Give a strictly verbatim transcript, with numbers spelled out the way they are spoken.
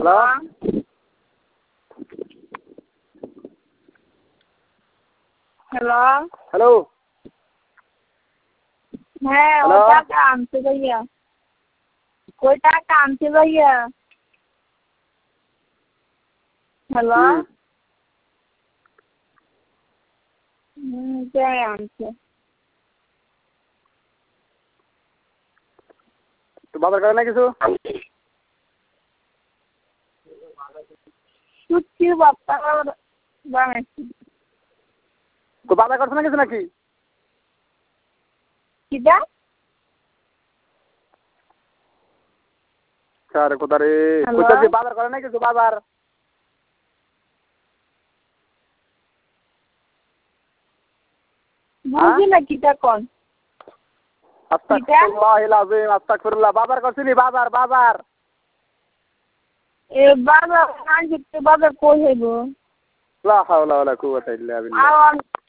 hello hello hello হ্যাঁ hello ওটা কামছে ভাইয়া ওইটা কামছে ভাইয়া হ্যালো হুম হুম যাই আনছে তো বাজার করে না কিছু সুচ্ছি বাপ্পা বানাইছি তো বাজার করছে না কিছু নাকি কিটা আরে কোথা রে হ্যালো কইতাছি বাজার করে না কিছু বাজার হ্যাঁ বুঝি না কিটা কোন কিটা আস্তাগফিরুল্লাহিল আযীম আস্তাগফিরুল্লাহ বাজার করছিলি বাজার বাজার এ বাজার আনছি বাজার কই হইব লা হাওলা ওয়ালা কুওয়াতা ইল্লা বিল্লাহ আর